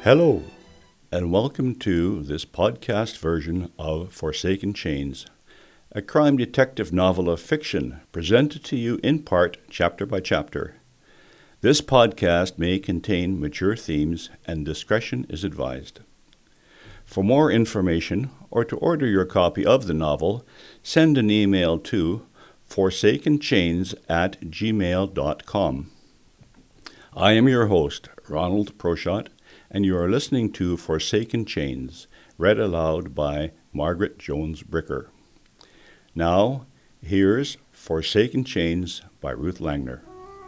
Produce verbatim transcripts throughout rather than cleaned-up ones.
Hello, and welcome to this podcast version of Forsaken Chains, a crime detective novel of fiction presented to you in part chapter by chapter. This podcast may contain mature themes and discretion is advised. For more information or to order your copy of the novel, send an email to forsakenchains at gmail dot com. I am your host, Ronald Proshot, and you are listening to Forsaken Chains, read aloud by Margaret Jones Bricker. Now, here's Forsaken Chains by Ruth Langner.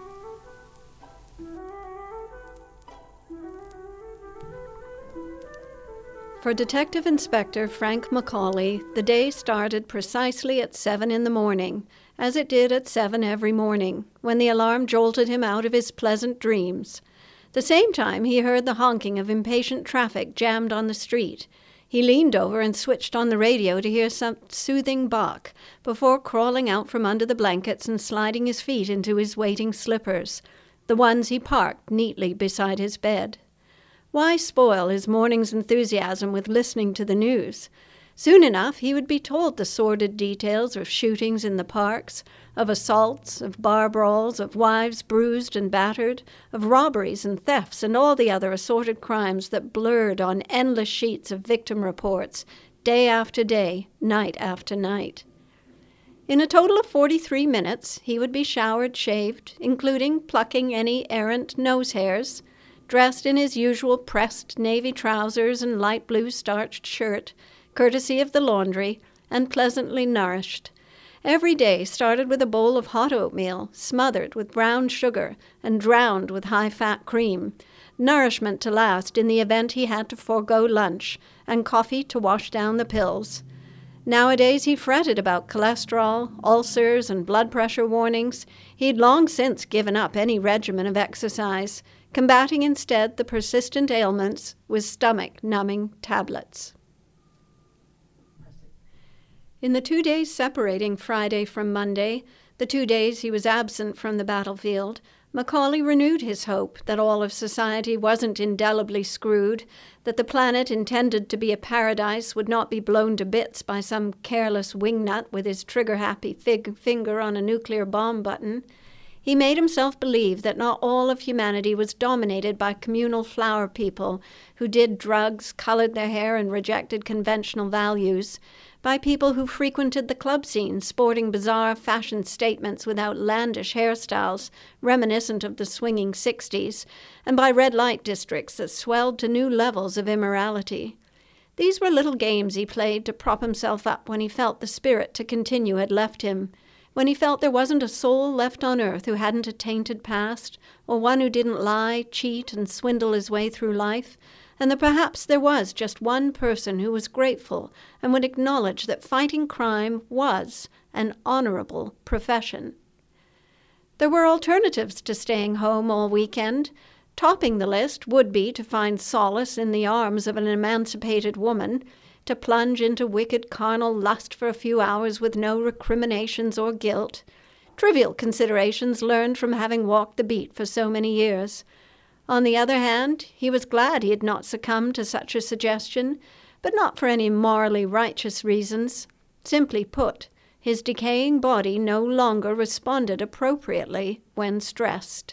For Detective Inspector Frank Macaulay, the day started precisely at seven in the morning, as it did at seven every morning, when the alarm jolted him out of his pleasant dreams. The same time he heard the honking of impatient traffic jammed on the street. He leaned over and switched on the radio to hear some soothing bark before crawling out from under the blankets and sliding his feet into his waiting slippers, the ones he parked neatly beside his bed. Why spoil his morning's enthusiasm with listening to the news? Soon enough he would be told the sordid details of shootings in the parks, of assaults, of bar brawls, of wives bruised and battered, of robberies and thefts and all the other assorted crimes that blurred on endless sheets of victim reports, day after day, night after night. In a total of forty-three minutes he would be showered, shaved, including plucking any errant nose hairs, dressed in his usual pressed navy trousers and light blue starched shirt, courtesy of the laundry, and pleasantly nourished. Every day started with a bowl of hot oatmeal, smothered with brown sugar and drowned with high-fat cream, nourishment to last in the event he had to forego lunch, and coffee to wash down the pills. Nowadays he fretted about cholesterol, ulcers, and blood pressure warnings. He'd long since given up any regimen of exercise, combating instead the persistent ailments with stomach-numbing tablets. In the two days separating Friday from Monday, the two days he was absent from the battlefield, Macaulay renewed his hope that all of society wasn't indelibly screwed, that the planet intended to be a paradise would not be blown to bits by some careless wingnut with his trigger-happy fig finger on a nuclear bomb button. He made himself believe that not all of humanity was dominated by communal flower people who did drugs, colored their hair, and rejected conventional values, by people who frequented the club scene sporting bizarre fashion statements with outlandish hairstyles reminiscent of the swinging sixties, and by red light districts that swelled to new levels of immorality. These were little games he played to prop himself up when he felt the spirit to continue had left him, when he felt there wasn't a soul left on earth who hadn't a tainted past, or one who didn't lie, cheat, and swindle his way through life, and that perhaps there was just one person who was grateful and would acknowledge that fighting crime was an honorable profession. There were alternatives to staying home all weekend. Topping the list would be to find solace in the arms of an emancipated woman, to plunge into wicked carnal lust for a few hours with no recriminations or guilt, trivial considerations learned from having walked the beat for so many years. On the other hand, he was glad he had not succumbed to such a suggestion, but not for any morally righteous reasons. Simply put, his decaying body no longer responded appropriately when stressed.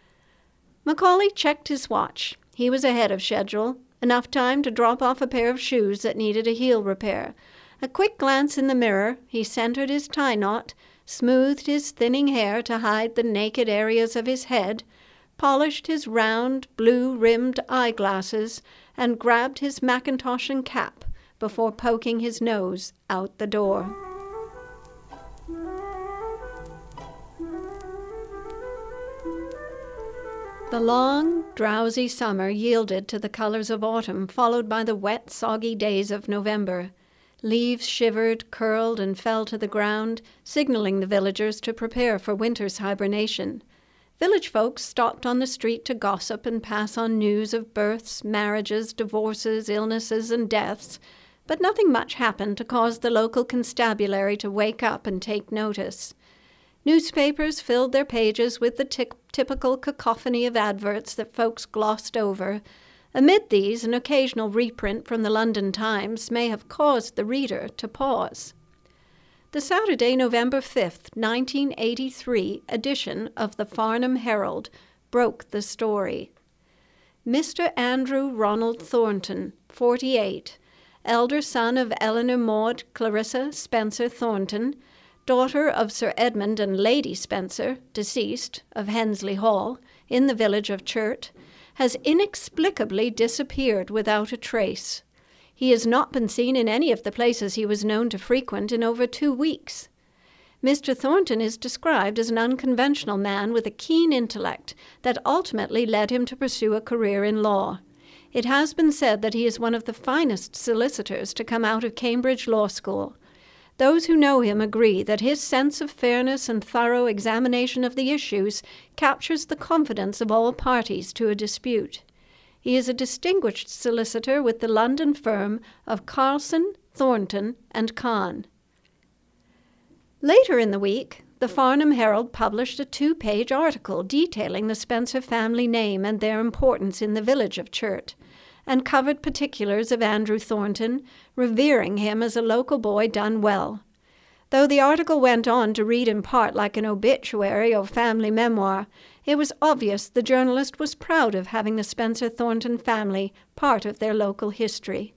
Macaulay checked his watch. He was ahead of schedule, enough time to drop off a pair of shoes that needed a heel repair. A quick glance in the mirror, he centered his tie knot, smoothed his thinning hair to hide the naked areas of his head, polished his round, blue-rimmed eyeglasses, and grabbed his mackintosh and cap before poking his nose out the door. The long, drowsy summer yielded to the colors of autumn, followed by the wet, soggy days of November. Leaves shivered, curled, and fell to the ground, signaling the villagers to prepare for winter's hibernation. Village folks stopped on the street to gossip and pass on news of births, marriages, divorces, illnesses, and deaths, but nothing much happened to cause the local constabulary to wake up and take notice. Newspapers filled their pages with the t- typical cacophony of adverts that folks glossed over, Amid these, an occasional reprint from the London Times may have caused the reader to pause. The Saturday, November fifth, nineteen eighty-three edition of the Farnham Herald broke the story. Mister Andrew Ronald Thornton, forty-eight, elder son of Eleanor Maud Clarissa Spencer Thornton, daughter of Sir Edmund and Lady Spencer, deceased, of Hensley Hall, in the village of Churt, has inexplicably disappeared without a trace. He has not been seen in any of the places he was known to frequent in over two weeks. Mister Thornton is described as an unconventional man with a keen intellect that ultimately led him to pursue a career in law. It has been said that he is one of the finest solicitors to come out of Cambridge Law School. Those who know him agree that his sense of fairness and thorough examination of the issues captures the confidence of all parties to a dispute. He is a distinguished solicitor with the London firm of Carlson, Thornton, and Kahn. Later in the week, the Farnham Herald published a two-page article detailing the Spencer family name and their importance in the village of Churt, and covered particulars of Andrew Thornton, revering him as a local boy done well. Though the article went on to read in part like an obituary or family memoir, it was obvious the journalist was proud of having the Spencer Thornton family part of their local history.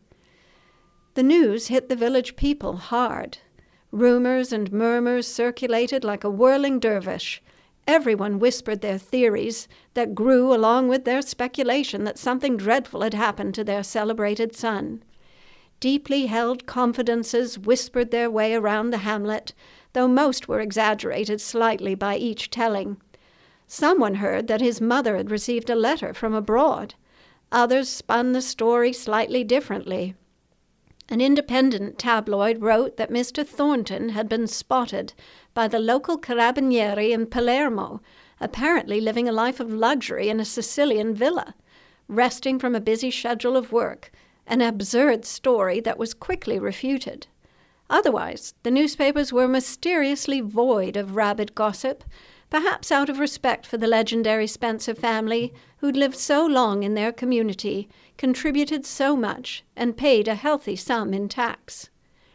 The news hit the village people hard. Rumors and murmurs circulated like a whirling dervish. Everyone whispered their theories that grew along with their speculation that something dreadful had happened to their celebrated son. Deeply held confidences whispered their way around the hamlet, though most were exaggerated slightly by each telling. Someone heard that his mother had received a letter from abroad. Others spun the story slightly differently. An independent tabloid wrote that Mister Thornton had been spotted by the local carabinieri in Palermo, apparently living a life of luxury in a Sicilian villa, resting from a busy schedule of work, an absurd story that was quickly refuted. Otherwise, the newspapers were mysteriously void of rabid gossip, perhaps out of respect for the legendary Spencer family, who'd lived so long in their community, contributed so much, and paid a healthy sum in tax.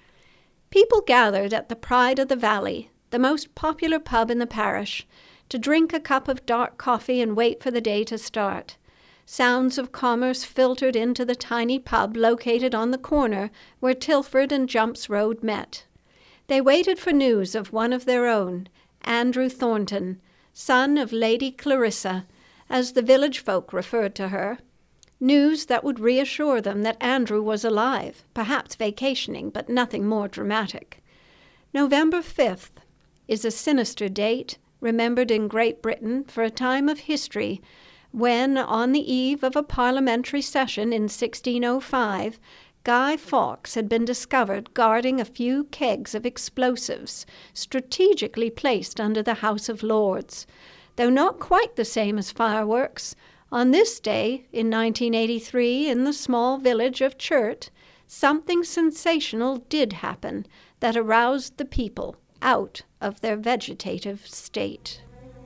People gathered at the Pride of the Valley, the most popular pub in the parish, to drink a cup of dark coffee and wait for the day to start. Sounds of commerce filtered into the tiny pub located on the corner where Tilford and Jumps Road met. They waited for news of one of their own, Andrew Thornton, son of Lady Clarissa, as the village folk referred to her. News that would reassure them that Andrew was alive, perhaps vacationing, but nothing more dramatic. November fifth is a sinister date, remembered in Great Britain for a time of history, when, on the eve of a parliamentary session in sixteen oh five, Guy Fawkes had been discovered guarding a few kegs of explosives, strategically placed under the House of Lords. Though not quite the same as fireworks, on this day, in nineteen eighty-three, in the small village of Churt, something sensational did happen that aroused the people out of their vegetative state.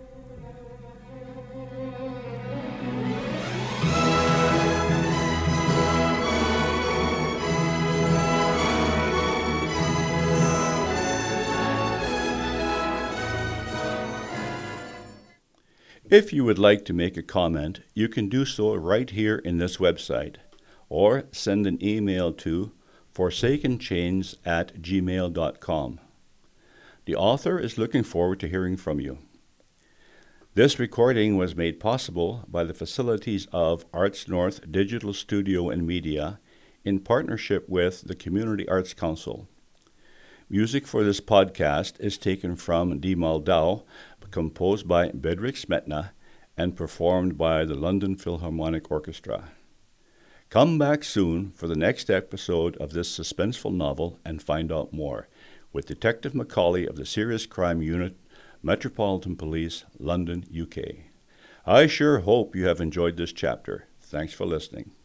If you would like to make a comment, you can do so right here in this website, or send an email to forsaken chains at gmail dot com. The author is looking forward to hearing from you. This recording was made possible by the facilities of Arts North Digital Studio and Media in partnership with the Community Arts Council. Music for this podcast is taken from Die Moldau, composed by Bedřich Smetana and performed by the London Philharmonic Orchestra. Come back soon for the next episode of this suspenseful novel and find out more with Detective Macaulay of the Serious Crime Unit, Metropolitan Police, London, U K. I sure hope you have enjoyed this chapter. Thanks for listening.